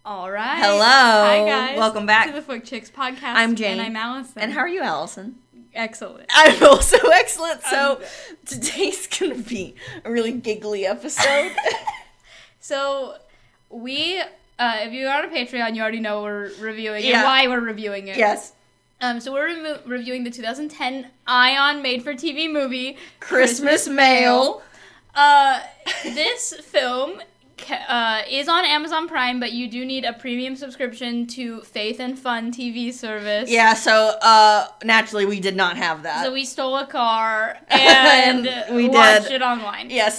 All right. Hello. Hi, guys. Welcome back to the Fook Chicks podcast. I'm Jane. And I'm Allison. And how are you, Allison? Excellent. I'm also excellent. So today's going to be a really giggly episode. So we, if you're on a Patreon, you already know we're reviewing and why we're reviewing it. Yes. So we're reviewing the 2010 Ion made-for-TV movie, Christmas Mail. This film is on Amazon Prime, but you do need a premium subscription to Faith and Fun TV service. Yeah, so naturally we did not have that. So we stole a car and we watched did. it online. Yes.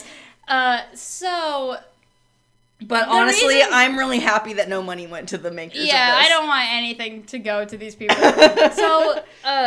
But honestly, I'm really happy that no money went to the makers of this. Yeah, I don't want anything to go to these people. So,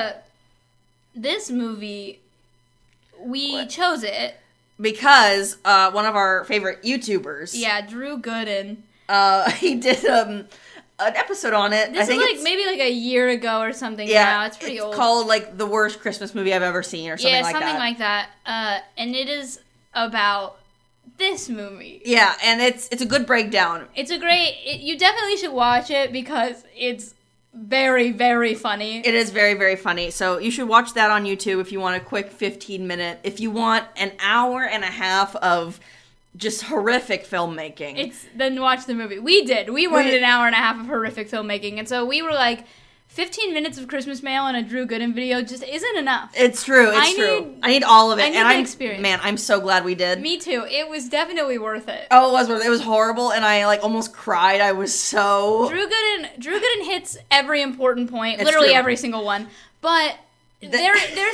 this movie, we chose it. Because one of our favorite YouTubers... Yeah, Drew Gooden. He did an episode on it. This is maybe a year ago or something now. It's pretty old. It's called, the worst Christmas movie I've ever seen or something like that. Yeah, something like that. And it is about this movie. Yeah, and it's a good breakdown. It's a great... you definitely should watch it because it's very, very funny. It is very, very funny. So you should watch that on YouTube if you want a quick 15-minute. If you want an hour and a half of just horrific filmmaking. Then watch the movie. We did. We wanted an hour and a half of horrific filmmaking. And so we were like, 15 minutes of Christmas Mail and a Drew Gooden video just isn't enough. It's true. I need all of it. I need the experience. Man, I'm so glad we did. Me too. It was definitely worth it. Oh, it was worth it. It was horrible, and I almost cried. I was so... Drew Gooden hits every important point. It's Literally true. every single one. But... There's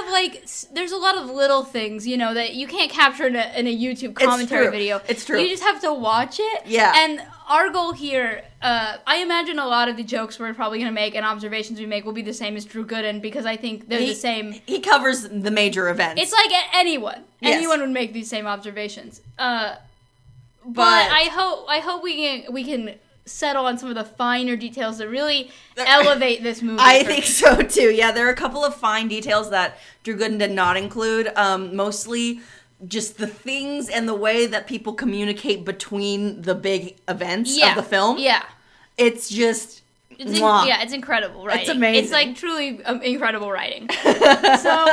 a lot of little things, that you can't capture in a YouTube commentary video. It's true. You just have to watch it. Yeah. And our goal here, I imagine a lot of the jokes we're probably going to make and observations we make will be the same as Drew Gooden because I think they're the same. He covers the major events. It's like anyone. Yes. Anyone would make these same observations. But I hope we can settle on some of the finer details that really elevate this movie. I think so too. Yeah, there are a couple of fine details that Drew Gooden did not include. Mostly just the things and the way that people communicate between the big events of the film. Yeah. It's just... it's incredible writing. It's amazing. It's truly incredible writing. So...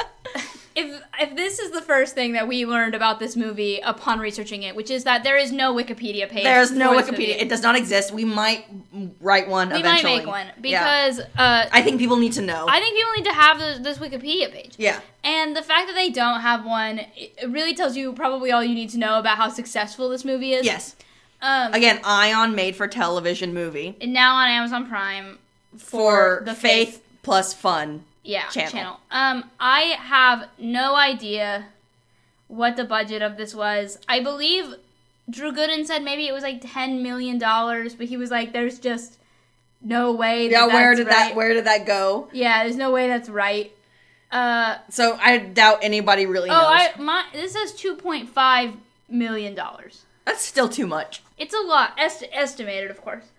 If this is the first thing that we learned about this movie upon researching it, which is that there is no Wikipedia page. There's no Wikipedia. It does not exist. We might write one eventually. We might make one because I think people need to know. I think people need to have this Wikipedia page. Yeah. And the fact that they don't have one, it really tells you probably all you need to know about how successful this movie is. Yes. Again, Ion made-for-television movie. And now on Amazon Prime for the Faith plus Fun. Channel. I have no idea what the budget of this was. I believe Drew Gooden said maybe it was $10 million, but he was like, there's just no way that's right. Where did that go? Yeah, there's no way that's right. So I doubt anybody really knows. This says $2.5 million. That's still too much. It's a lot. Estimated, of course.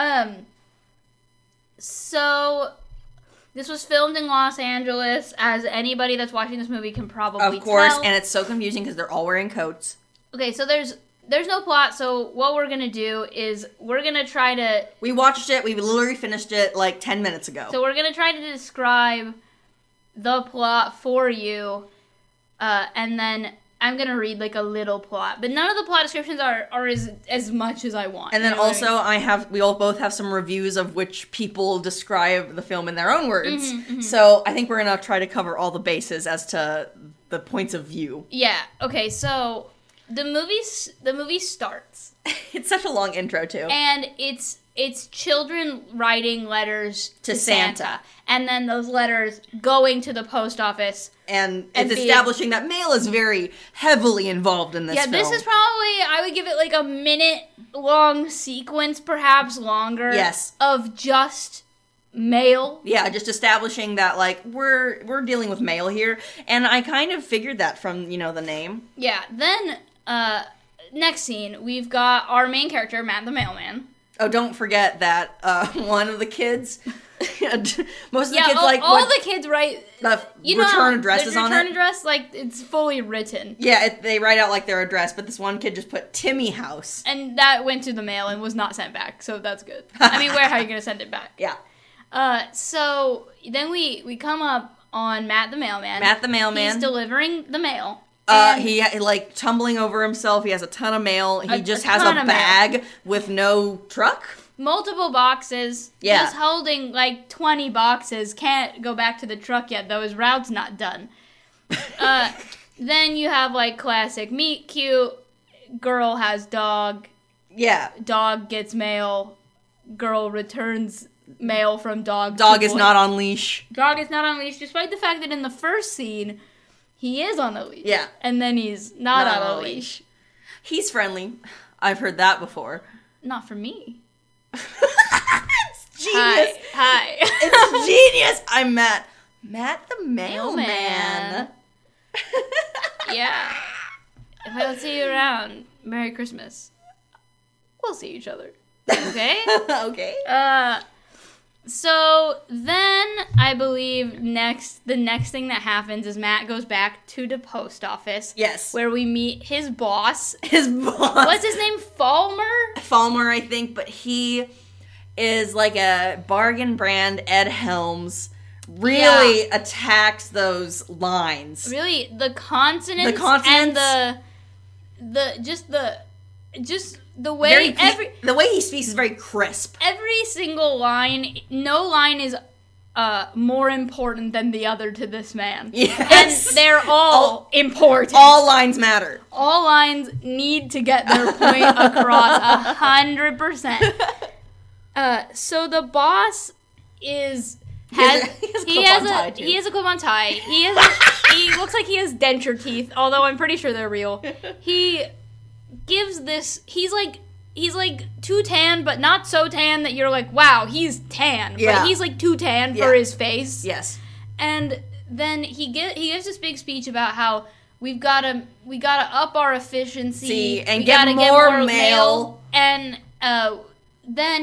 So... This was filmed in Los Angeles, as anybody that's watching this movie can probably tell. Of course, and it's so confusing because they're all wearing coats. Okay, so there's no plot, so what we're going to do is we're going to try to... We watched it, we literally finished it 10 minutes ago. So we're going to try to describe the plot for you, and then I'm going to read a little plot. But none of the plot descriptions are as much as I want. And then also we all both have some reviews of which people describe the film in their own words. Mm-hmm, mm-hmm. So I think we're going to try to cover all the bases as to the points of view. Yeah, okay, so the movie starts. It's such a long intro too. And it's children writing letters to Santa. And then those letters going to the post office. And it's establishing that mail is very heavily involved in this film. Yeah, this is probably, I would give it a minute-long sequence, perhaps longer. Yes. Of just mail. Yeah, just establishing that, we're dealing with mail here. And I kind of figured that from, the name. Yeah, then, next scene, we've got our main character, Matt the Mailman. Oh, don't forget that one of the kids Most of the kids all the kids write the return addresses on it. Return address, like, it's fully written. Yeah, they write out like their address, but this one kid just put Timmy House, and that went to the mail and was not sent back, so that's good. I mean, how are you gonna send it back? Yeah. So then we come up on Matt the mailman. Matt the mailman. He's delivering the mail. He like tumbling over himself. He has a ton of mail. He just has a bag with no truck. Multiple boxes. Yeah. Just holding like 20 boxes. Can't go back to the truck yet, though his route's not done. Then you have like classic meet cute. Girl has dog. Yeah. Dog gets mail. Girl returns mail from dog. Dog is not on leash. Dog is not on leash, despite the fact that in the first scene, he is on a leash. Yeah. And then he's not on a leash. He's friendly. I've heard that before. Not for me. It's genius. Hi. It's genius. I'm Matt. Matt the mailman. Yeah. If I don't see you around, Merry Christmas. We'll see each other. Okay? Okay. So then I believe the next thing that happens is Matt goes back to the post office. Yes. Where we meet his boss. His boss. What's his name? Falmer, I think, but he is like a bargain brand Ed Helms. Really attacks those lines. Really, the consonants and the way the way he speaks is very crisp. Every single line, no line is more important than the other to this man. Yes. And they're all important. All lines matter. All lines need to get their point across 100%. So the boss is he has a clip on tie. He looks like he has denture teeth, although I'm pretty sure they're real. He gives this, he's like too tan, but not so tan that you're like, wow, he's tan. Yeah. But he's like too tan for his face. Yes. And then he gives this big speech about how we gotta up our efficiency and get more mail. And then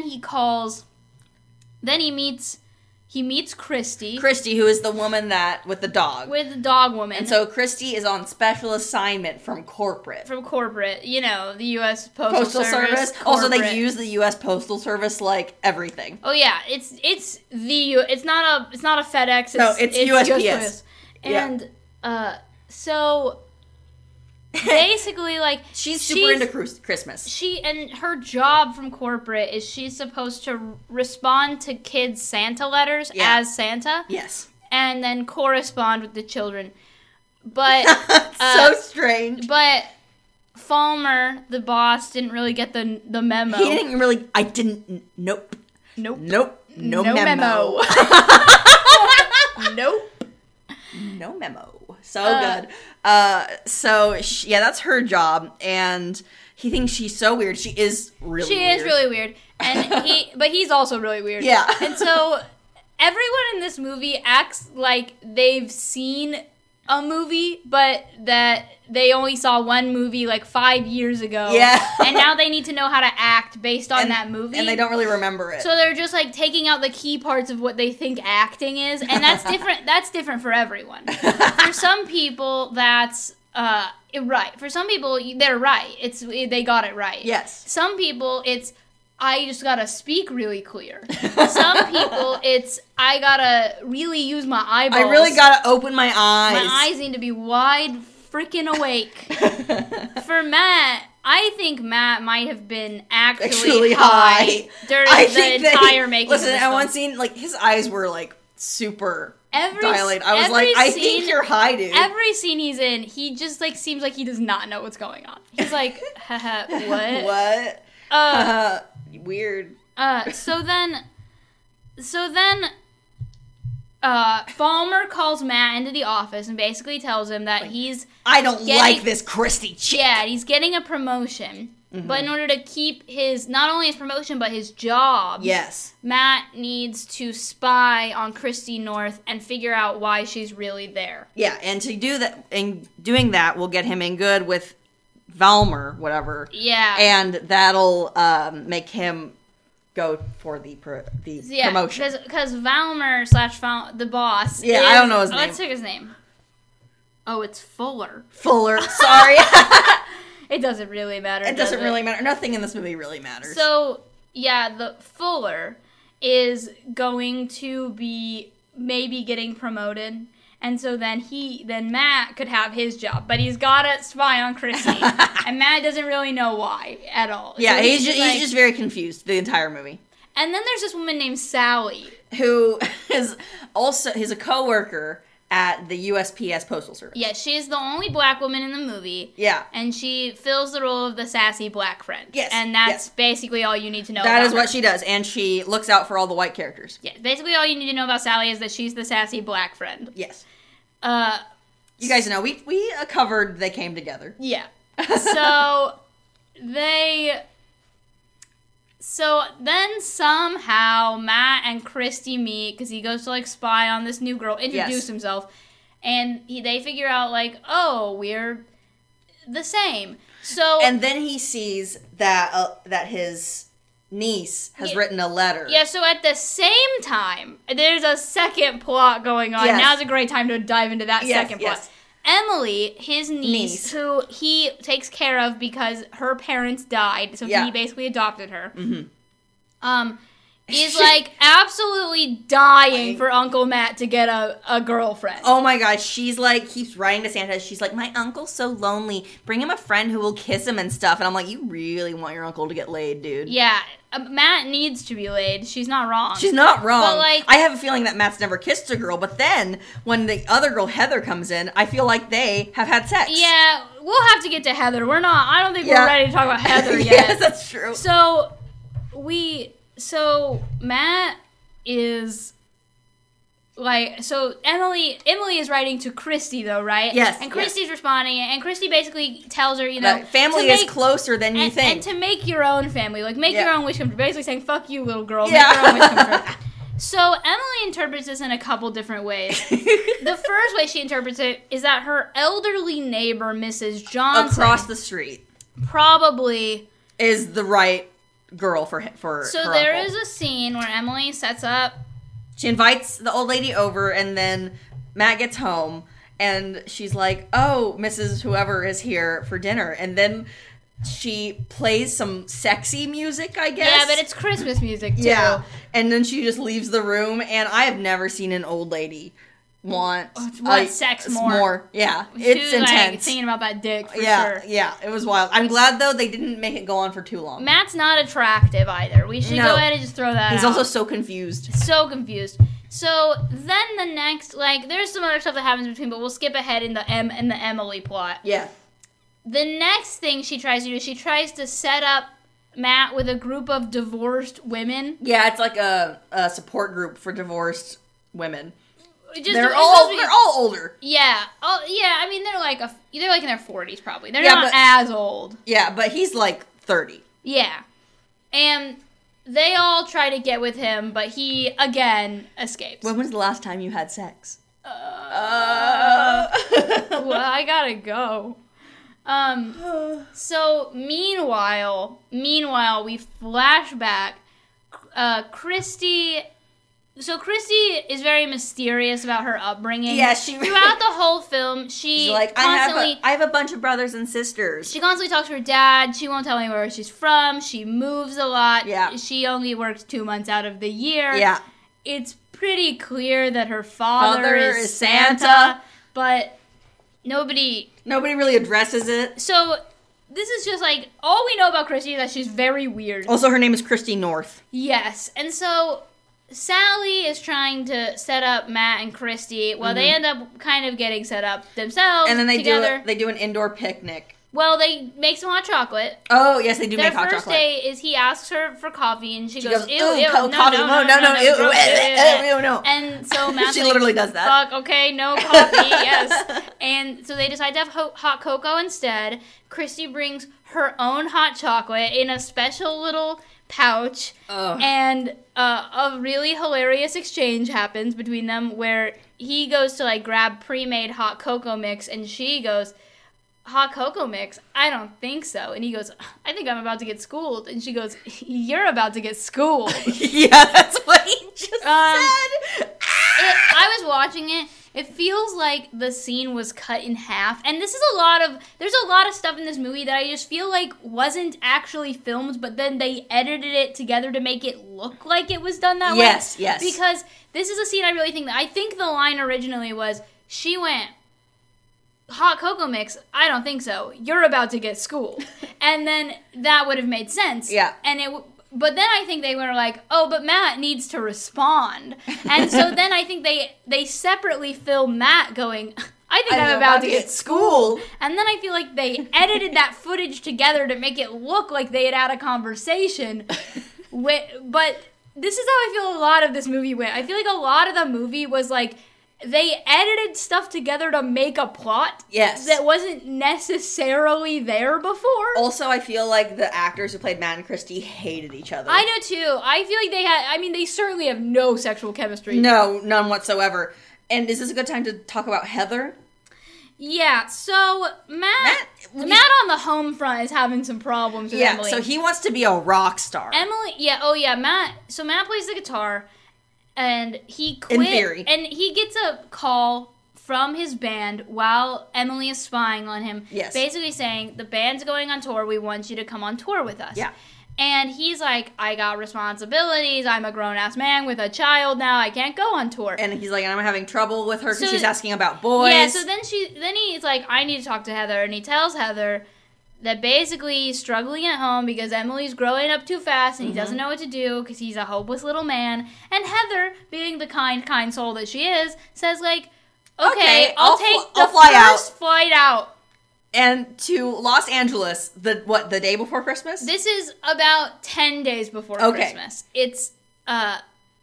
he meets Christy. Christy, who is the woman with the dog. With the dog woman. And so Christy is on special assignment from corporate. You know, the U.S. Postal Service. Also, they use the U.S. Postal Service like everything. Oh yeah, it's not a FedEx. It's USPS. And so basically, like, she's super into Christmas. And her job from corporate is she's supposed to respond to kids' Santa letters as Santa. Yes. And then correspond with the children. But so strange. But Falmer, the boss, didn't really get the memo. He didn't really. I didn't. Nope. No memo. Nope. No memo. So good. That's her job, and he thinks she's so weird. She is really weird. She is really weird, and he's also really weird. Yeah. And so everyone in this movie acts like they've seen a movie, but that they only saw one movie like 5 years ago. Yeah. And now they need to know how to act based on that movie. And they don't really remember it. So they're just like taking out the key parts of what they think acting is, and that's different. That's different for everyone. For some people, that's right. For some people, they're right. They got it right. Yes. Some people, it's I just gotta speak really clear. Some people, it's I gotta really use my eyeballs. I really gotta open my eyes. My eyes need to be wide freaking awake. For Matt, I think Matt might have been actually high during the entire making of this film. Listen, at one scene, like, his eyes were, like, super dilated. I was like, I think you're high, dude. Every scene he's in, he just, like, seems like he does not know what's going on. He's like, haha, what? What? Weird. So then, Falmer calls Matt into the office and basically tells him that I don't like this Christy chick. Yeah, he's getting a promotion. Mm-hmm. But in order to keep not only his promotion, but his job. Yes. Matt needs to spy on Christy North and figure out why she's really there. Yeah, and to do that, and doing that will get him in good with Valmer, whatever. Yeah. And that'll make him go for the promotion. Because Valmer / the boss. Yeah, I don't know his name. Let's check his name. Oh, it's Fuller. Fuller. Sorry. It doesn't really matter. It doesn't really matter. Nothing in this movie really matters. So, yeah, the Fuller is going to be maybe getting promoted. And so then Matt could have his job. But he's got to spy on Christy. And Matt doesn't really know why at all. Yeah, so he's just very confused the entire movie. And then there's this woman named Sally. Who is a coworker at the USPS Postal Service. Yeah, she's the only black woman in the movie. Yeah. And she fills the role of the sassy black friend. Yes. And that's basically all you need to know about her. That is what her. she does. And she looks out for all the white characters. Yeah, basically all you need to know about Sally is that she's the sassy black friend. Yes. You guys know, we covered They Came Together. Yeah. So then somehow Matt and Christy meet because he goes to like spy on this new girl, introduce himself, and they figure out like, oh, we're the same. So and then he sees that his niece has written a letter. Yeah. So at the same time, there's a second plot going on. Yes. Now's a great time to dive into that second plot. Yes. Emily, his niece, who he takes care of because her parents died, so he basically adopted her, is like absolutely dying for Uncle Matt to get a girlfriend. Oh my gosh, she's like, keeps writing to Santa, she's like, my uncle's so lonely, bring him a friend who will kiss him and stuff, and I'm like, you really want your uncle to get laid, dude. Yeah, Matt needs to be laid, she's not wrong. She's not wrong. But like, I have a feeling that Matt's never kissed a girl, but then, when the other girl, Heather, comes in, I feel like they have had sex. Yeah, we'll have to get to Heather, I don't think we're ready to talk about Heather yet. Yes, that's true. So Matt is like, so Emily is writing to Christy though, right? Yes. And Christy's responding, and Christy basically tells her, that family is closer than you think. And to make your own family, like make your own wish come true. Basically saying, fuck you, little girl, make your own wish come true. So Emily interprets this in a couple different ways. The first way she interprets it is that her elderly neighbor, Mrs. Johnson, across the street, probably is the right girl for so her there uncle. is a scene where Emily sets up. She invites the old lady over, and then Matt gets home, and she's like, oh, Mrs. Whoever is here for dinner. And then she plays some sexy music, I guess. Yeah, but it's Christmas music, too. Yeah, and then she just leaves the room, and I have never seen an old lady want sex more. Yeah, it's intense. Like, thinking about that dick, for sure. Yeah, it was wild. I'm glad, though, they didn't make it go on for too long. Matt's not attractive, either. We should go ahead and just throw that out. He's also so confused. So confused. So, then the next, there's some other stuff that happens between, but we'll skip ahead in the Emily plot. Yeah. The next thing she tries to do is she tries to set up Matt with a group of divorced women. Yeah, it's like a support group for divorced women. They're all older. Yeah. Oh, yeah. I mean, they're like in their 40s probably. They're not as old. Yeah, but he's like 30. Yeah, and they all try to get with him, but he again escapes. When was the last time you had sex? Well, I gotta go. So meanwhile, we flash back. Christy is very mysterious about her upbringing. Yeah, throughout the whole film, she's like, I have a bunch of brothers and sisters. She constantly talks to her dad. She won't tell me where she's from. She moves a lot. Yeah. She only works 2 months out of the year. Yeah. It's pretty clear that her father is Santa, but nobody really addresses it. So this is just like, all we know about Christy is that she's very weird. Also, her name is Christy North. Yes, and so Sally is trying to set up Matt and Christy. Well, they end up kind of getting set up themselves. And then they together. do an indoor picnic. Well, they make some hot chocolate. Oh, yes, they do make hot chocolate. Their first day is he asks her for coffee, and she goes, ew, coffee, no. And so Matt's she literally does that. Fuck, okay, no coffee, yes. And so they decide to have hot cocoa instead. Christy brings her own hot chocolate in a special little pouch. Ugh. And a really hilarious exchange happens between them where he goes to grab pre-made hot cocoa mix, and she goes, hot cocoa mix? I don't think so. And he goes, I think I'm about to get schooled. And she goes, you're about to get schooled. Yeah, that's what he just said. I was watching it. It feels like the scene was cut in half. And there's a lot of stuff in this movie that I just feel like wasn't actually filmed, but then they edited it together to make it look like it was done that way. Yes. Because this is a scene I think the line originally was, she went, hot cocoa mix? I don't think so. You're about to get schooled. And then that would have made sense. Yeah. But then I think they were like, oh, but Matt needs to respond. And so then I think they separately film Matt going, I think I'm about to get schooled. And then I feel like they edited that footage together to make it look like they had a conversation. But this is how I feel a lot of this movie went. I feel like a lot of the movie was like, they edited stuff together to make a plot that wasn't necessarily there before. Also, I feel like the actors who played Matt and Christy hated each other. I do too. I feel like they certainly have no sexual chemistry. No, none whatsoever. And is this a good time to talk about Heather? Yeah, so Matt on the home front is having some problems with Emily. So he wants to be a rock star. Matt plays the guitar. And he quit. In theory. And he gets a call from his band while Emily is spying on him. Yes. Basically saying, the band's going on tour. We want you to come on tour with us. Yeah. And he's like, I got responsibilities. I'm a grown-ass man with a child now. I can't go on tour. And he's like, I'm having trouble with her because she's asking about boys. Yeah, so then he's like, I need to talk to Heather. And he tells Heather that basically he's struggling at home because Emily's growing up too fast and he doesn't know what to do because he's a hopeless little man. And Heather, being the kind soul that she is, says like, okay, I'll take the first flight out. And to Los Angeles, the day before Christmas? This is about 10 days before Christmas. It's about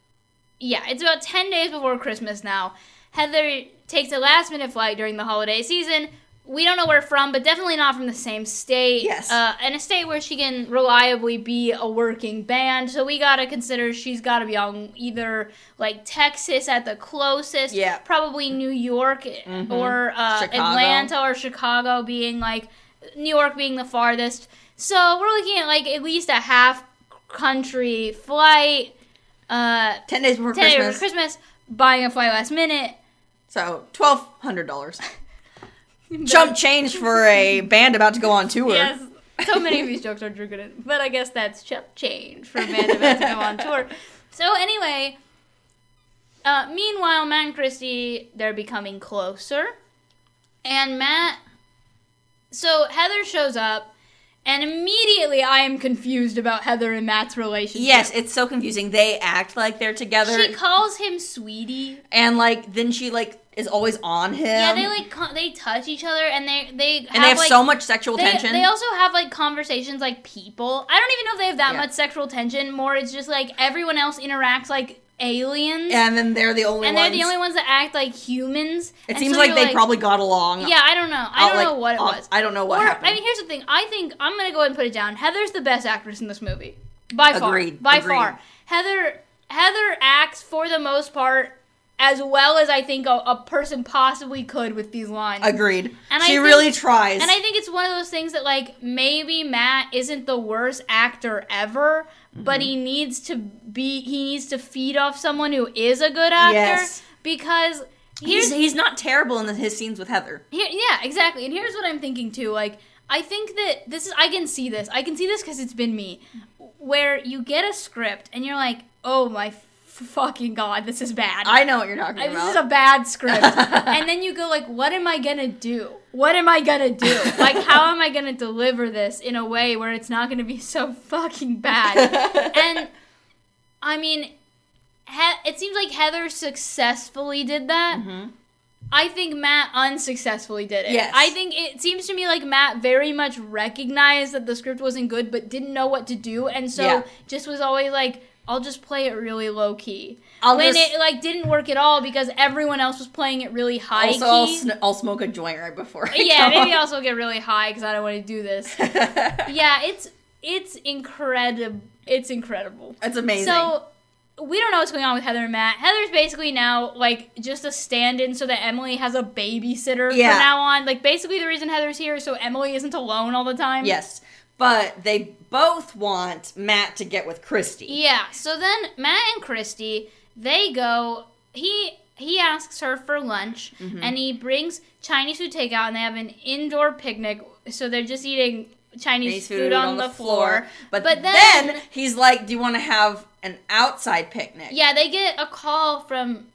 10 days before Christmas now. Heather takes a last-minute flight during the holiday season. We don't know where from, but definitely not from the same state. Yes. And a state where she can reliably be a working band. So we gotta consider she's gotta be on either, like, Texas at the closest. Yeah. Probably New York or Atlanta or Chicago being, like, New York being the farthest. So we're looking at, like, at least a half-country flight. 10 days before Christmas. Buying a flight last minute. So, $1,200. Chump change for a band about to go on tour. Yes, so many of these jokes are Drew Gooden, but I guess that's chump change for a band about to go on tour. So anyway, meanwhile, Matt and Christy, they're becoming closer. And so Heather shows up, and immediately I am confused about Heather and Matt's relationship. Yes, it's so confusing. They act like they're together. She calls him sweetie. And, then she, is always on him. Yeah, they touch each other, and they have so much sexual tension. They also have, conversations like people. I don't even know if they have that much sexual tension. More, it's just, everyone else interacts like aliens. And then they're the only ones. And they're the only ones that act like humans. It seems like they probably got along. Yeah, I don't know. I don't know what it was. I don't know what happened. I mean, here's the thing. I think, I'm going to go ahead and put it down. Heather's the best actress in this movie. By far. Agreed. By far. Heather acts, for the most part, as well as I think a person possibly could with these lines. Agreed. She really tries. And I think it's one of those things that, maybe Matt isn't the worst actor ever, but he needs to feed off someone who is a good actor. Yes. Because he's not terrible in his scenes with Heather. Yeah, exactly. And here's what I'm thinking, too. I think that I can see this. I can see this because it's been me. Where you get a script and you're like, oh my fucking God, this is bad. I know what you're talking about. This is a bad script. And then you go what am I gonna do? What am I gonna do? How am I gonna deliver this in a way where it's not gonna be so fucking bad? And, I mean, it seems like Heather successfully did that. Mm-hmm. I think Matt unsuccessfully did it. Yes. I think it seems to me like Matt very much recognized that the script wasn't good, but didn't know what to do, and so just was always I'll just play it really low key. It didn't work at all because everyone else was playing it really high key. Also, I'll smoke a joint right before. Maybe I'll also get really high because I don't want to do this. Yeah, it's incredible. It's incredible. It's amazing. So we don't know what's going on with Heather and Matt. Heather's basically now, like, just a stand-in so that Emily has a babysitter from now on. Like, basically the reason Heather's here is so Emily isn't alone all the time. Yes. But they both want Matt to get with Christy. Yeah. So then Matt and Christy, they go... He asks her for lunch, and he brings Chinese food takeout, and they have an indoor picnic. So they're just eating Chinese food on the floor. But then he's like, do you want to have an outside picnic? Yeah, they get a call from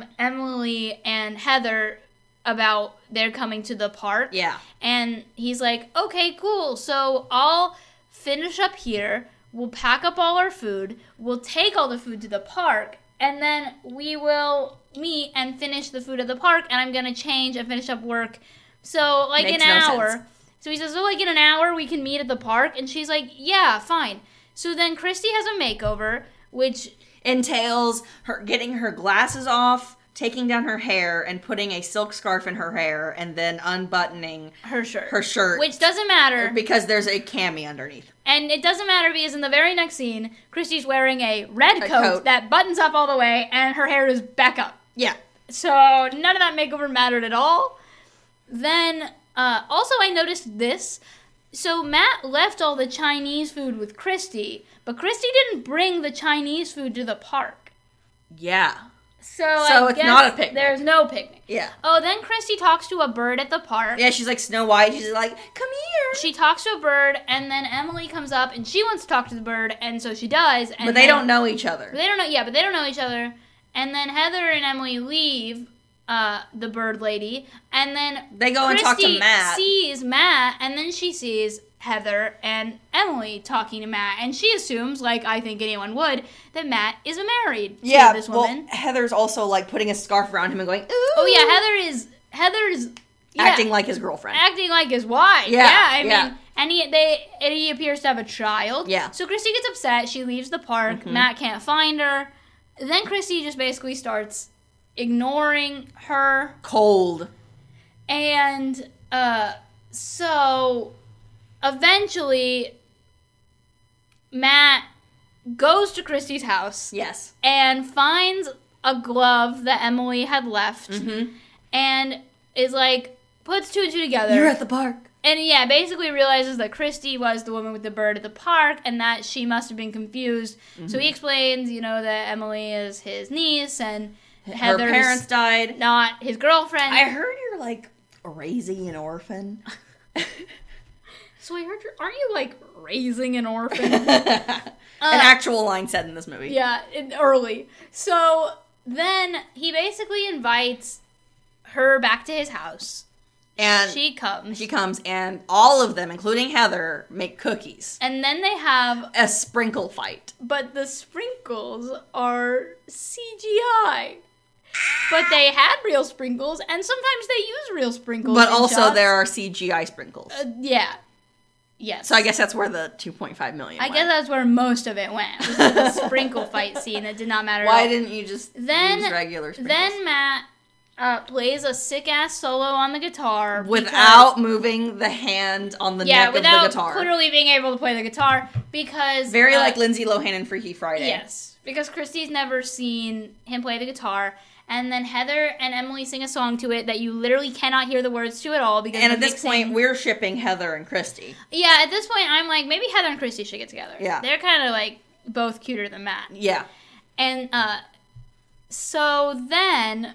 Emily and Heather about they're coming to the park. Yeah. And he's like, okay, cool. So I'll finish up here. We'll pack up all our food. We'll take all the food to the park. And then we will meet and finish the food at the park. And I'm going to change and finish up work. So, like, Makes an no hour. sense. So he says, oh, like, in an hour we can meet at the park? And she's like, yeah, fine. So then Christy has a makeover, which... entails her getting her glasses off, taking down her hair, and putting a silk scarf in her hair, and then unbuttoning her shirt. Which doesn't matter. Because there's a cami underneath. And it doesn't matter because in the very next scene, Christy's wearing a red coat that buttons up all the way, and her hair is back up. Yeah. So none of that makeover mattered at all. Then, also I noticed this. So Matt left all the Chinese food with Christy, but Christy didn't bring the Chinese food to the park. Yeah. So I it's guess not a picnic. There's no picnic. Yeah. Oh, then Christy talks to a bird at the park. Yeah, she's like Snow White. She's like, come here. She talks to a bird, and then Emily comes up, and she wants to talk to the bird, and so she does. And but they don't know each other. They don't know. Yeah, but they don't know each other. And then Heather and Emily leave the bird lady, and then they go and talk to Matt. Sees Matt, and then she sees Heather and Emily talking to Matt, and she assumes, like I think anyone would, that Matt is married to this woman. Well, Heather's also like putting a scarf around him and going, ooh. Oh yeah, Heather's acting like his girlfriend, acting like his wife. Yeah, I mean, and he appears to have a child. Yeah. So Christy gets upset. She leaves the park. Matt can't find her. Then Christy just basically starts ignoring her. Cold. And so eventually Matt goes to Christy's house. Yes. And finds a glove that Emily had left. And is like, puts two and two together. You're at the park. And yeah, basically realizes that Christy was the woman with the bird at the park and that she must have been confused. So he explains, that Emily is his niece and Heather's her parents died. Not his girlfriend. I heard you're like raising an orphan. So I heard aren't you like raising an orphan? An actual line said in this movie. Yeah, early. So then he basically invites her back to his house. And she comes, and all of them, including Heather, make cookies. And then they have a sprinkle fight. But the sprinkles are CGI. But they had real sprinkles, and sometimes they use real sprinkles. But also there are CGI sprinkles. Yeah. Yes. So I guess that's where the $2.5 million went. I guess that's where most of it went. Was the sprinkle fight scene that did not matter at all. Why didn't you just use regular sprinkles? Then Matt plays a sick-ass solo on the guitar. Without moving the hand on the neck of the guitar. Without clearly being able to play the guitar, because... Very like Lindsay Lohan in Freaky Friday. Yes, because Christy's never seen him play the guitar, and then Heather and Emily sing a song to it that you literally cannot hear the words to at all. Because and at this point, we're shipping Heather and Christy. Yeah, at this point, I'm like, maybe Heather and Christy should get together. Yeah. They're kind of like both cuter than Matt. Yeah. And so then...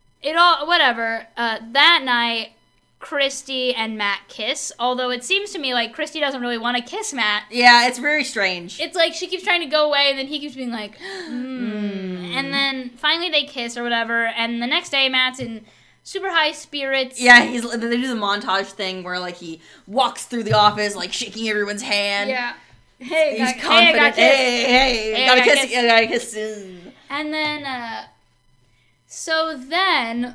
that night, Christy and Matt kiss, although it seems to me like Christy doesn't really want to kiss Matt. Yeah, it's very strange. It's like she keeps trying to go away, and then he keeps being like, And then finally they kiss or whatever, and the next day Matt's in super high spirits. Yeah, they do the montage thing where like he walks through the office like shaking everyone's hand. Yeah. Hey, he's confident. Hey, gotta kiss. And then, so then,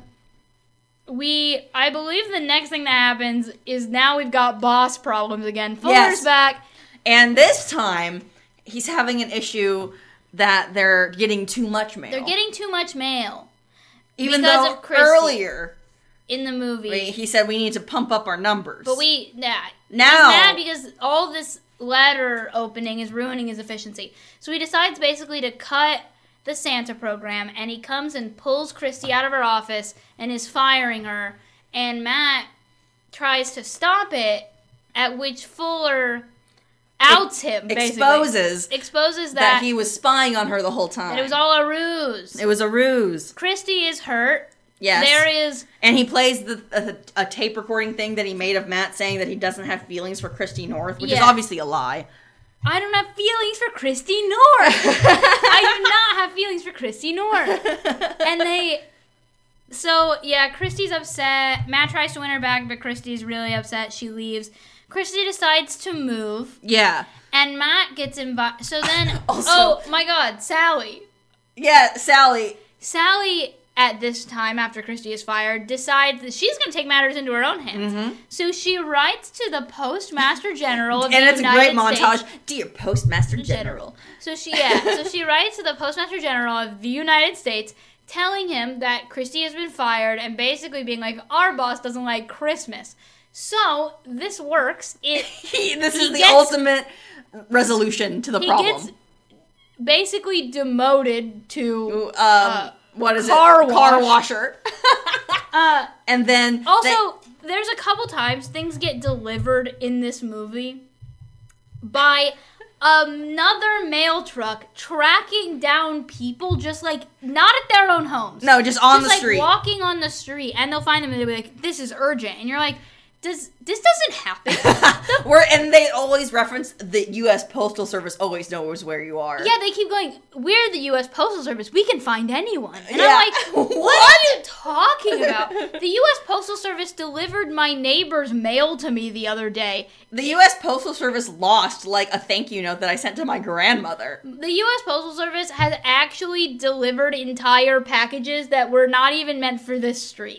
I believe the next thing that happens is now we've got boss problems again. Fuller's back. And this time, he's having an issue that they're getting too much mail. They're getting too much mail. Even though earlier in the movie, he said we need to pump up our numbers. But he's mad because all this letter opening is ruining his efficiency. So he decides basically to cut the Santa program, and he comes and pulls Christy out of her office and is firing her, and Matt tries to stop it, at which Fuller outs him, basically. Exposes that he was spying on her the whole time. That it was all a ruse. It was a ruse. Christy is hurt. Yes. There is... And he plays a tape recording thing that he made of Matt saying that he doesn't have feelings for Christy North, which is obviously a lie. I don't have feelings for Christy North. I do not have feelings for Christy North. And So, yeah, Christy's upset. Matt tries to win her back, but Christy's really upset. She leaves. Christy decides to move. Yeah. And Matt gets invited. So then... also, oh, my God. Sally. Yeah, Sally. Sally... at this time, after Christy is fired, decides that she's going to take matters into her own hands. Mm-hmm. So she writes to the Postmaster General of the United States. And it's a great montage. Dear Postmaster General. So she writes to the Postmaster General of the United States, telling him that Christy has been fired, and basically being like, our boss doesn't like Christmas. So this works. This is the ultimate resolution to the problem. He gets basically demoted to... what is car it? Car washer. And then... Also, there's a couple times things get delivered in this movie by another mail truck tracking down people just, like, not at their own homes. No, just on the street. Just, like, walking on the street. And they'll find them and they'll be like, this is urgent. And you're like... This doesn't happen. And they always reference the U.S. Postal Service always knows where you are. Yeah, they keep going, we're the U.S. Postal Service. We can find anyone. And I'm like, what are you talking about? The U.S. Postal Service delivered my neighbor's mail to me the other day. The U.S. Postal Service lost, like, a thank you note that I sent to my grandmother. The U.S. Postal Service has actually delivered entire packages that were not even meant for this street.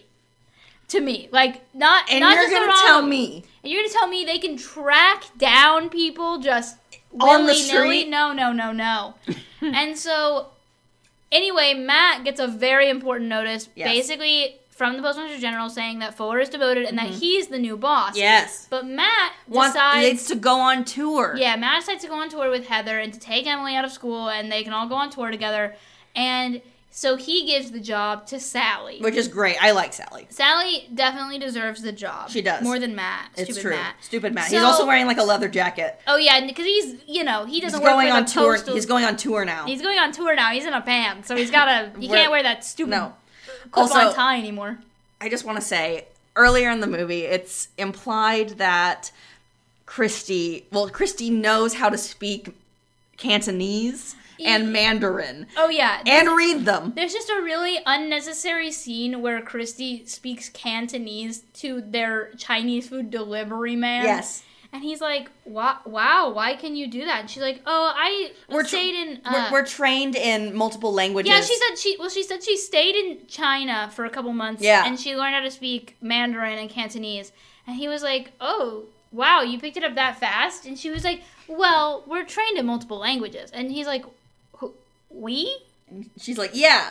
To me, like, not and not you're just gonna tell me, and you're gonna tell me they can track down people just on the willy-nilly? street? No. And so, anyway, Matt gets a very important notice, basically from the Postmaster General, saying that Fuller is demoted and that he's the new boss. Yes, but Matt decides to go on tour. Yeah, Matt decides to go on tour with Heather and to take Emily out of school, and they can all go on tour together, and. So he gives the job to Sally. Which is great. I like Sally. Sally definitely deserves the job. She does. More than Matt. It's true. Stupid Matt. He's also wearing like a leather jacket. Oh yeah, because he doesn't work for the postal... He's going on tour now. He's going on tour now. He's in a band, so he's gotta... He can't wear that stupid clip-on tie anymore. I just want to say, earlier in the movie, it's implied that Christy knows how to speak Cantonese and Mandarin. Oh, yeah. And read them. There's just a really unnecessary scene where Christy speaks Cantonese to their Chinese food delivery man. Yes. And he's like, wow, why can you do that? And she's like, we're trained in multiple languages. Yeah, she said she stayed in China for a couple months. Yeah. And she learned how to speak Mandarin and Cantonese. And he was like, oh, wow, you picked it up that fast? And she was like, well, we're trained in multiple languages. And he's like, we? And she's like, yeah.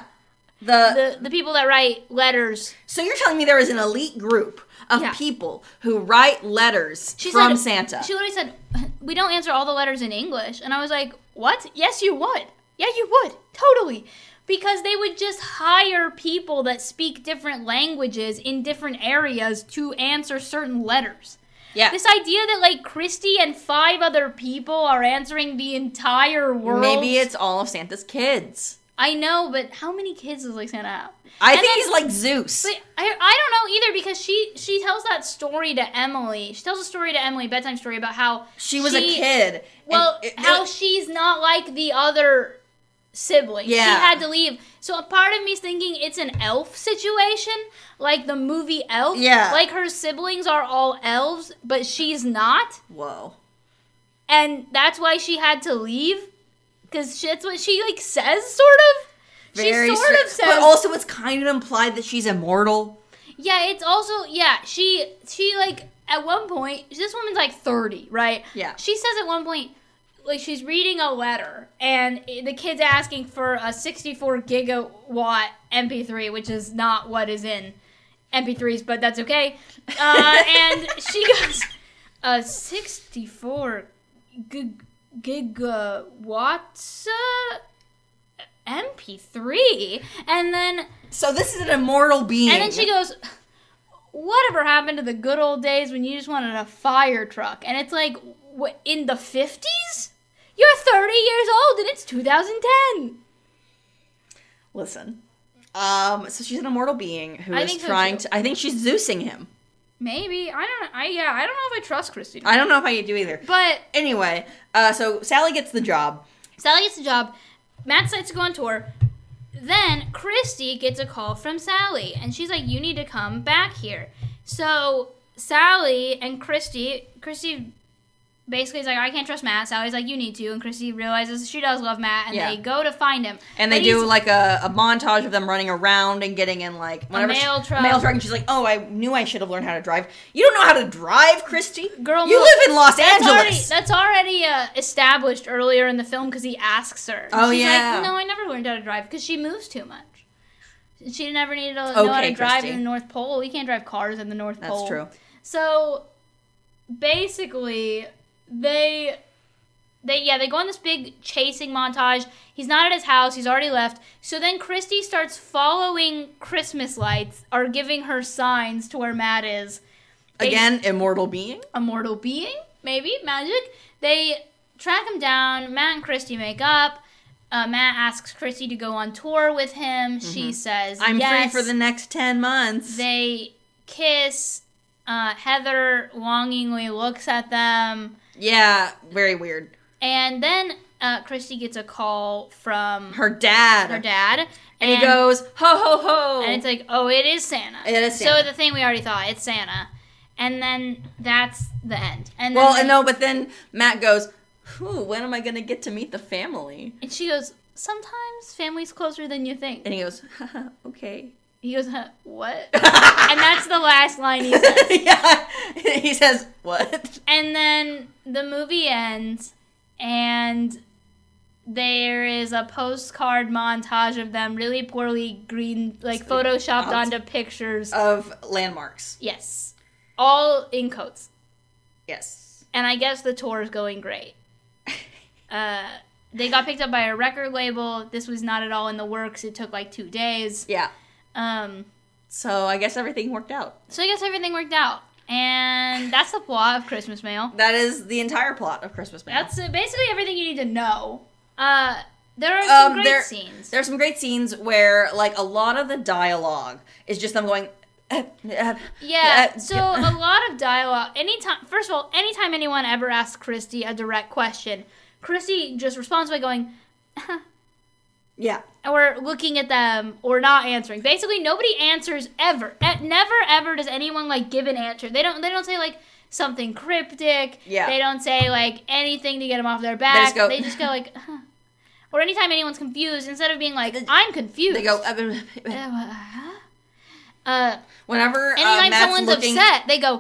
The people that write letters. So you're telling me there is an elite group of people who write letters from Santa. She literally said, we don't answer all the letters in English. And I was like, what? Yes, you would. Yeah, you would. Totally. Because they would just hire people that speak different languages in different areas to answer certain letters. Yeah. This idea that, like, Christy and 5 other people are answering the entire world. Maybe it's all of Santa's kids. I know, but how many kids does, like, Santa have? I think he's like Zeus. But I don't know either, because she tells that story to Emily. She tells a story to Emily, a bedtime story, about how she was a kid. Well, how she's not like the other siblings. Yeah. She had to leave. So a part of me is thinking it's an elf situation, like the movie Elf. Yeah. Like her siblings are all elves, but she's not. Whoa. And that's why she had to leave, because that's what she, like, says, sort of. Very she sort of says. But also it's kind of implied that she's immortal. Yeah, it's also, she like, at one point, this woman's like 30, right? Yeah. She says at one point, like, she's reading a letter, and the kid's asking for a 64 gigawatt MP3, which is not what is in MP3s, but that's okay. And she goes, 64 gigawatts MP3? P3. And then... So this is an immortal being. And then she goes, whatever happened to the good old days when you just wanted a fire truck? And it's like, what, in the 50s? You're 30 years old and it's 2010. Listen. So she's an immortal being who is trying to... I think she's Zeusing him. Maybe. I don't know if I trust Christy. I don't know if I do either. But... Anyway, so Sally gets the job. Matt decides to go on tour. Then Christy gets a call from Sally. And she's like, you need to come back here. So Sally and Christy basically is like, I can't trust Matt. Sally's like, you need to. And Christy realizes she does love Matt. And they go to find him. And they do like a montage of them running around and getting in like... A mail truck. And she's like, oh, I knew I should have learned how to drive. You don't know how to drive, Christy? Girl, you live in Los Angeles. That's already established earlier in the film because he asks her. Oh, she's yeah. like, no, I never learned how to drive because she moves too much. She never needed to know how to drive in the North Pole. You can't drive cars in the North Pole. That's true. So, basically... They go on this big chasing montage. He's not at his house. He's already left. So then Christy starts following Christmas lights or giving her signs to where Matt is. Again, immortal being? Immortal being? Maybe. Magic. They track him down. Matt and Christy make up. Matt asks Christy to go on tour with him. Mm-hmm. She says I'm yes. free for the next 10 months. They kiss. Heather longingly looks at them. Yeah, very weird. And then Christy gets a call from her dad. And he goes, ho, ho, ho. And it's like, oh, it is Santa. It is Santa. So the thing we already thought, it's Santa. And then that's the end. And then but then Matt goes, when am I going to get to meet the family? And she goes, sometimes family's closer than you think. And he goes, okay. He goes, what? And that's the last line he says. Yeah. He says, what? And then the movie ends, and there is a postcard montage of them really poorly photoshopped onto pictures. Of landmarks. Yes. All in coats. Yes. And I guess the tour is going great. They got picked up by a record label. This was not at all in the works. It took like 2 days. Yeah. So I guess everything worked out. And that's the plot of Christmas Mail. That is the entire plot of Christmas Mail. That's basically everything you need to know. There are some great scenes. There are some great scenes where, like, a lot of the dialogue is just them going... So a lot of dialogue. Anytime anyone ever asks Christy a direct question, Christy just responds by going... Yeah. Or looking at them, or not answering. Basically, nobody answers ever. Never ever does anyone give an answer. They don't say something cryptic. Yeah. They don't say anything to get them off their back. They just go huh. Or anytime anyone's confused, instead of being I'm confused. They go. Whenever anytime Matt's someone's upset, they go.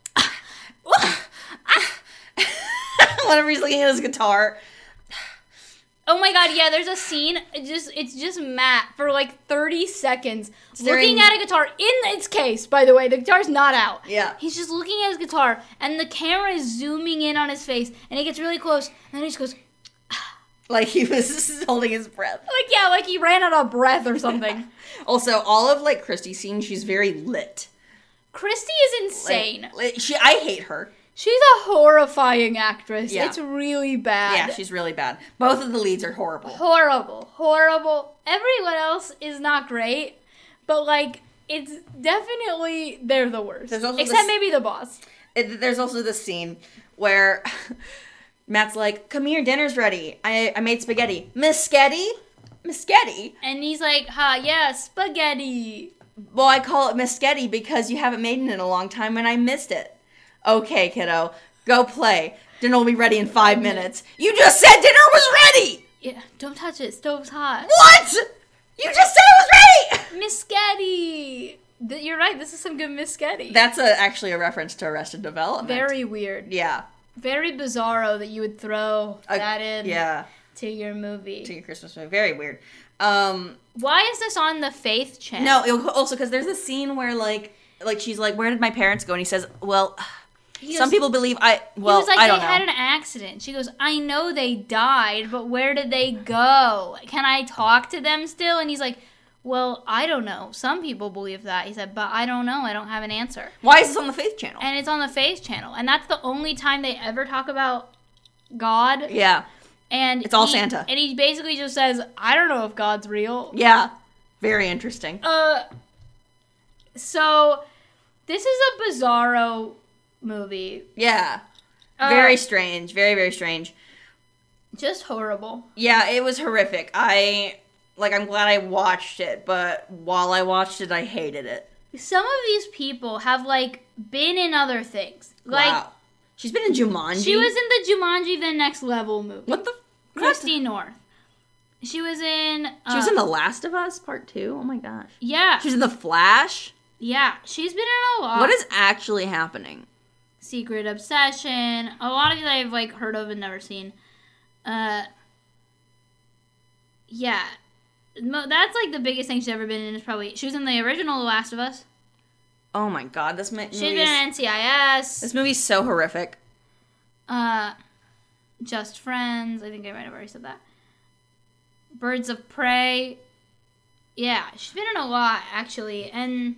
Whenever he's looking at his guitar. Oh my god, yeah, there's a scene, it's just Matt for 30 seconds looking at a guitar in its case, by the way. The guitar's not out. Yeah. He's just looking at his guitar, and the camera is zooming in on his face, and he gets really close, and then he just goes... Like he was holding his breath. Like he ran out of breath or something. Also, all of Christy's scenes, she's very lit. Christy is insane. I hate her. She's a horrifying actress. Yeah. It's really bad. Yeah, she's really bad. Both of the leads are horrible. Horrible. Everyone else is not great, but it's definitely they're the worst. Except maybe the boss. There's also this scene where Matt's like, "Come here, dinner's ready. I made spaghetti." Mischetti? And he's like, yeah, spaghetti. Well, I call it mischetti because you haven't made it in a long time and I missed it. Okay, kiddo, go play. Dinner will be ready in 5 minutes. You just said dinner was ready! Yeah, don't touch it. Stove's hot. What? You just said it was ready! Mischetti. You're right. This is some good mischetti. That's actually a reference to Arrested Development. Very weird. Yeah. Very bizarro that you would throw that in to your movie. To your Christmas movie. Very weird. Why is this on the Faith channel? No, also because there's a scene where, she's like, where did my parents go? And he says, well... Some people believe he was like, I don't they know. had an accident. She goes, I know they died, but where did they go? Can I talk to them still? And he's like, well, I don't know. Some people believe that. He said, but I don't know. I don't have an answer. Why is this on the Faith Channel? And it's on the Faith Channel. And that's the only time they ever talk about God. Yeah. And it's all Santa. And he basically just says, I don't know if God's real. Yeah. Very interesting. So, this is a Bizarro movie. Yeah. Very strange. Very, very strange. Just horrible. Yeah, it was horrific. I'm glad I watched it, but while I watched it, I hated it. Some of these people have, been in other things. Wow. She's been in Jumanji? She was in the Jumanji The Next Level movie. What the? Christy North. She was in... she was in The Last of Us Part 2? Oh my gosh. Yeah. She was in The Flash? Yeah. She's been in a lot. What is actually happening? Secret Obsession. A lot of these I've, heard of and never seen. Yeah. That's, the biggest thing she's ever been in is probably... She was in the original The Last of Us. Oh my god, this movie... She's been in NCIS. This movie's so horrific. Just Friends. I think I might have already said that. Birds of Prey. Yeah, she's been in a lot, actually. And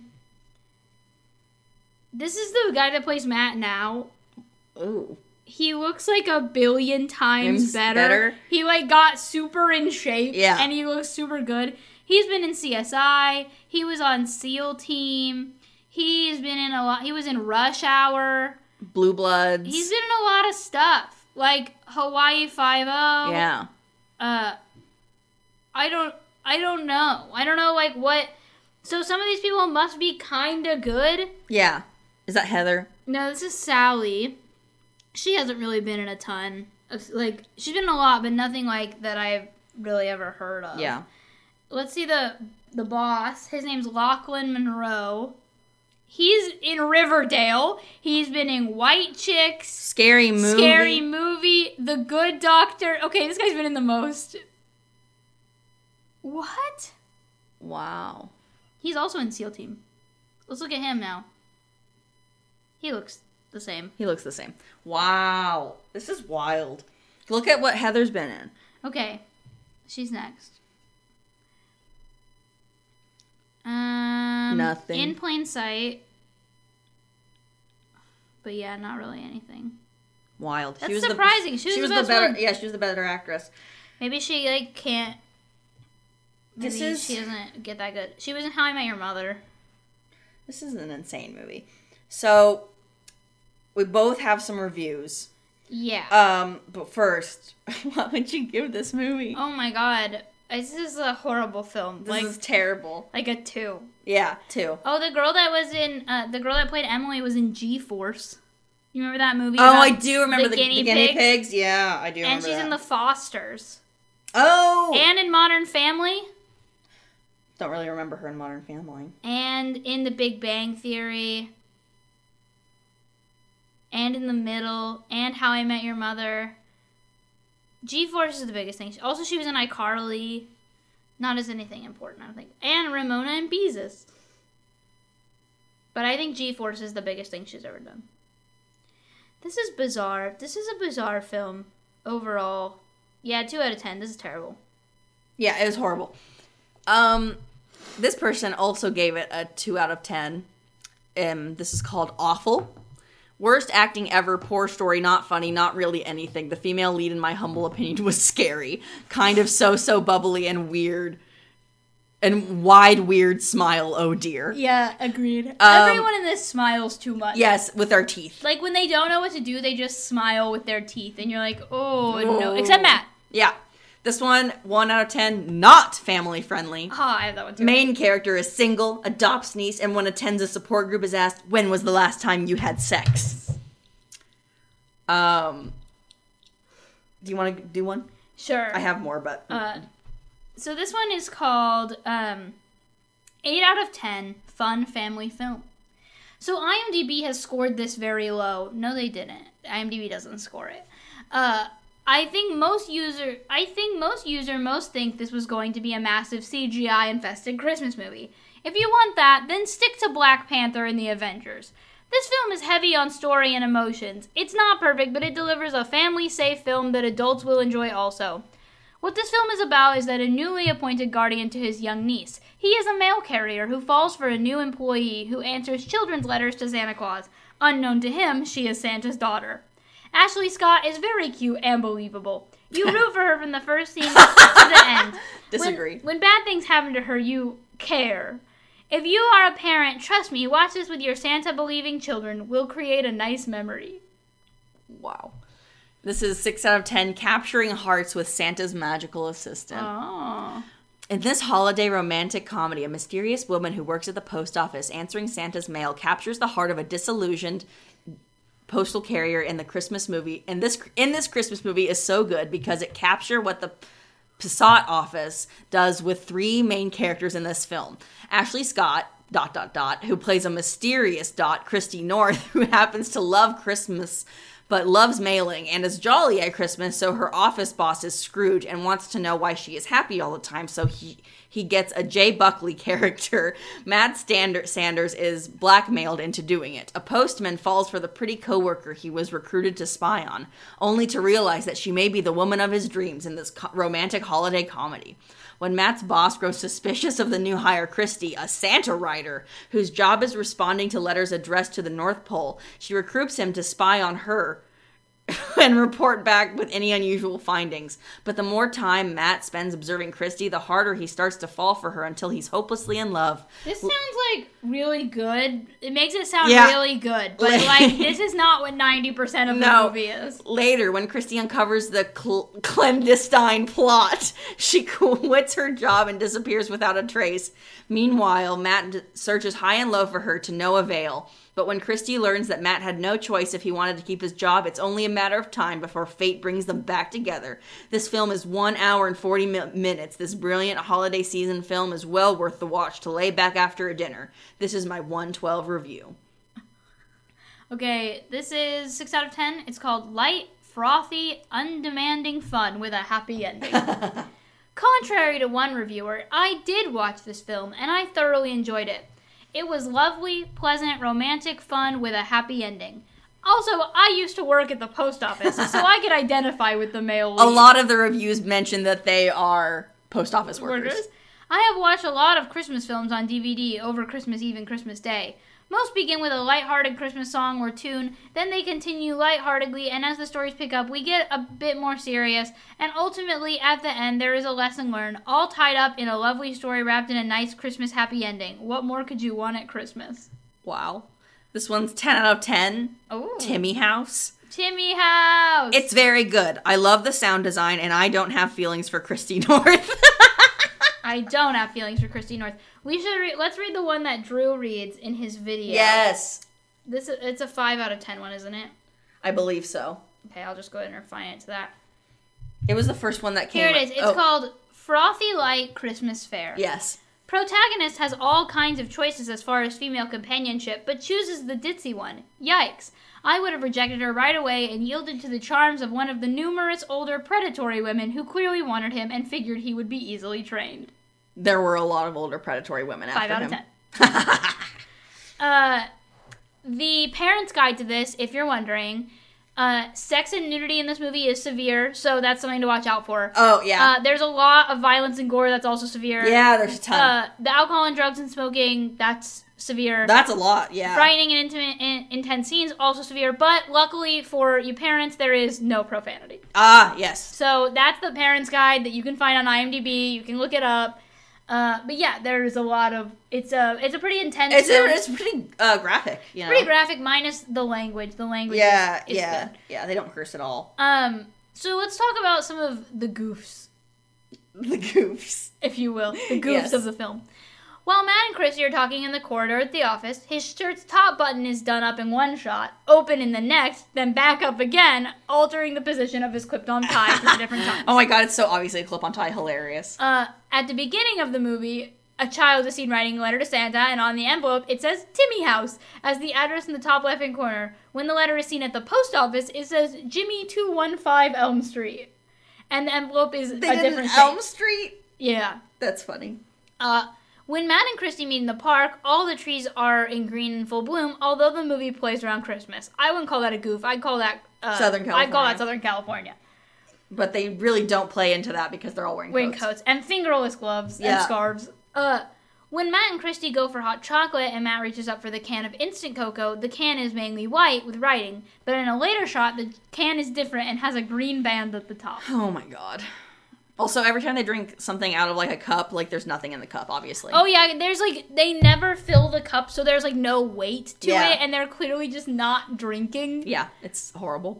this is the guy that plays Matt now. Ooh. He looks like a billion times better. He, got super in shape. Yeah. And he looks super good. He's been in CSI. He was on SEAL Team. He's been in a lot. He was in Rush Hour. Blue Bloods. He's been in a lot of stuff. Like Hawaii Five-0. Yeah. I don't know. I don't know, what... So some of these people must be kind of good. Yeah. Is that Heather? No, this is Sally. She hasn't really been in a ton of... she's been in a lot, but nothing, that I've really ever heard of. Yeah. Let's see the boss. His name's Lachlan Monroe. He's in Riverdale. He's been in White Chicks. Scary Movie. The Good Doctor. Okay, this guy's been in the most... What? Wow. He's also in SEAL Team. Let's look at him now. He looks the same. Wow. This is wild. Look at what Heather's been in. Okay. She's next. Nothing. In Plain Sight. But yeah, not really anything. Wild. That's surprising. She was the best better. one. Yeah, she was the better actress. Maybe she can't. Maybe she doesn't get that good. She was in How I Met Your Mother. This is an insane movie. So we both have some reviews. Yeah. But first, what would you give this movie? Oh my god. This is a horrible film. This is terrible. Like a 2. Yeah, 2. Oh, the girl that played Emily was in G-Force. You remember that movie? Oh, I do remember the guinea pigs. Yeah, I do remember And she's that. in The Fosters. Oh! And in Modern Family. Don't really remember her in Modern Family. And in The Big Bang Theory. And in The Middle. And How I Met Your Mother. G-Force is the biggest thing. Also, she was in iCarly. Not as anything important, I don't think. And Ramona and Beezus. But I think G-Force is the biggest thing she's ever done. This is bizarre. This is a bizarre film overall. Yeah, 2 out of 10. This is terrible. Yeah, it was horrible. This person also gave it a 2 out of 10. This is called Awful. Worst acting ever, poor story, not funny, not really anything. The female lead, in my humble opinion, was scary. Kind of so bubbly and weird. And wide, weird smile, oh dear. Yeah, agreed. Everyone in this smiles too much. Yes, with their teeth. Like, when they don't know what to do, they just smile with their teeth. And you're like, oh, no. Except Matt. Yeah. This one, 1 out of 10, not family friendly. Oh, I have that one too. Main character is single, adopts niece, and when attends a support group is asked, when was the last time you had sex? Do you want to do one? Sure. I have more, but... So this one is called 8 out of 10 Fun Family Film. So IMDb has scored this very low. No, they didn't. IMDb doesn't score it. I think most think this was going to be a massive CGI-infested Christmas movie. If you want that, then stick to Black Panther and the Avengers. This film is heavy on story and emotions. It's not perfect, but it delivers a family-safe film that adults will enjoy also. What this film is about is that a newly appointed guardian to his young niece. He is a mail carrier who falls for a new employee who answers children's letters to Santa Claus. Unknown to him, she is Santa's daughter. Ashley Scott is very cute and believable. You root for her from the first scene to the end. Disagree. When bad things happen to her, you care. If you are a parent, trust me, watch this with your Santa-believing children. We'll create a nice memory. Wow. This is 6 out of 10, capturing hearts with Santa's magical assistant. Oh. In this holiday romantic comedy, a mysterious woman who works at the post office answering Santa's mail captures the heart of a disillusioned postal carrier in the Christmas movie. And this Christmas movie is so good because it captures what the Passat office does with three main characters in this film. Ashley Scott, ... who plays a mysterious ... Christy North, who happens to love Christmas but loves mailing and is jolly at Christmas, so her office boss is Scrooge and wants to know why she is happy all the time, so he gets a Jay Buckley character. Matt Sanders is blackmailed into doing it. A postman falls for the pretty coworker he was recruited to spy on, only to realize that she may be the woman of his dreams in this romantic holiday comedy. When Matt's boss grows suspicious of the new hire Christy, a Santa writer, whose job is responding to letters addressed to the North Pole, she recruits him to spy on her and report back with any unusual findings. But the more time Matt spends observing Christy, the harder he starts to fall for her until he's hopelessly in love. This sounds like really good. It makes it sound really good, but like this is not what 90% of the movie is. Later, when Christy uncovers the clandestine plot, she quits her job and disappears without a trace. Meanwhile, Matt searches high and low for her to no avail. But when Christy learns that Matt had no choice if he wanted to keep his job, it's only a matter of time before fate brings them back together. This film is 1 hour and 40 minutes. This brilliant holiday season film is well worth the watch to lay back after a dinner. This is my 112 review. Okay, this is 6 out of 10. It's called Light, Frothy, Undemanding Fun with a Happy Ending. Contrary to one reviewer, I did watch this film, and I thoroughly enjoyed it. It was lovely, pleasant, romantic fun with a happy ending. Also, I used to work at the post office, so I could identify with the male lead. A lot of the reviews mention that they are post office workers. I have watched a lot of Christmas films on DVD over Christmas Eve and Christmas Day. Most begin with a lighthearted Christmas song or tune, then they continue lightheartedly, and as the stories pick up, we get a bit more serious, and ultimately, at the end, there is a lesson learned, all tied up in a lovely story wrapped in a nice Christmas happy ending. What more could you want at Christmas? Wow. This one's 10 out of 10. Ooh. Timmy House. Timmy House! It's very good. I love the sound design, and I don't have feelings for Christy North. I don't have feelings for Christy North. Let's read the one that Drew reads in his video. Yes. It's a 5 out of 10 one, isn't it? I believe so. Okay, I'll just go ahead and refine it to that. It was the first one that came. Here it is. It's called Frothy Light Christmas Fair. Yes. Protagonist has all kinds of choices as far as female companionship, but chooses the ditzy one. Yikes. I would have rejected her right away and yielded to the charms of one of the numerous older predatory women who clearly wanted him and figured he would be easily trained. There were a lot of older predatory women after him. 5 out of 10. The parent's guide to this, if you're wondering, sex and nudity in this movie is severe, so that's something to watch out for. Oh, yeah. There's a lot of violence and gore that's also severe. Yeah, there's a ton. The alcohol and drugs and smoking, that's severe. That's a lot, yeah. Frightening and intimate and intense scenes, also severe, but luckily for you parents, there is no profanity. Ah, yes. So that's the parent's guide that you can find on IMDb. You can look it up. But yeah, there's a lot of it's a pretty intense. It's pretty graphic. You know? Pretty graphic, minus the language. The language, is good. Yeah. They don't curse at all. So let's talk about some of the goofs. The goofs, if you will, the goofs of the film. While Matt and Chrissy are talking in the corridor at the office, his shirt's top button is done up in one shot, open in the next, then back up again, altering the position of his clipped-on tie 3 different times. Oh my god, it's so obviously a clip-on tie. Hilarious. At the beginning of the movie, a child is seen writing a letter to Santa, and on the envelope, it says Timmy House as the address in the top left-hand corner. When the letter is seen at the post office, it says Jimmy 215 Elm Street. And the envelope is a different shape. Elm Street? Yeah. That's funny. When Matt and Christy meet in the park, all the trees are in green and full bloom, although the movie plays around Christmas. I wouldn't call that a goof. I'd call that... Southern California. I'd call that Southern California. But they really don't play into that because they're all wearing coats. And fingerless gloves and scarves. When Matt and Christy go for hot chocolate and Matt reaches up for the can of instant cocoa, the can is mainly white with writing. But in a later shot, the can is different and has a green band at the top. Oh my god. Also, every time they drink something out of, like, a cup, like, there's nothing in the cup, obviously. Oh, yeah, there's, like, they never fill the cup, so there's, like, no weight to it, and they're clearly just not drinking. Yeah, it's horrible.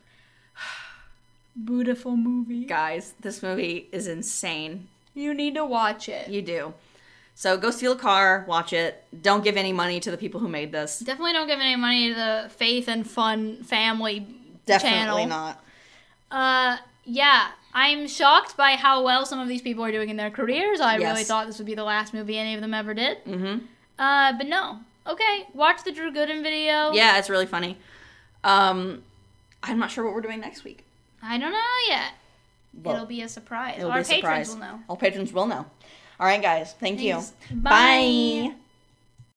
Beautiful movie. Guys, this movie is insane. You need to watch it. You do. So go steal a car, watch it. Don't give any money to the people who made this. Definitely don't give any money to the Faith and Fun family channel. Definitely not. Yeah. I'm shocked by how well some of these people are doing in their careers. I really thought this would be the last movie any of them ever did. Mm-hmm. But no. Okay, watch the Drew Gooden video. Yeah, it's really funny. I'm not sure what we're doing next week. I don't know yet. Well, it'll be a surprise. Our patrons will know. All patrons will know. All right, guys. Thanks. You. Bye.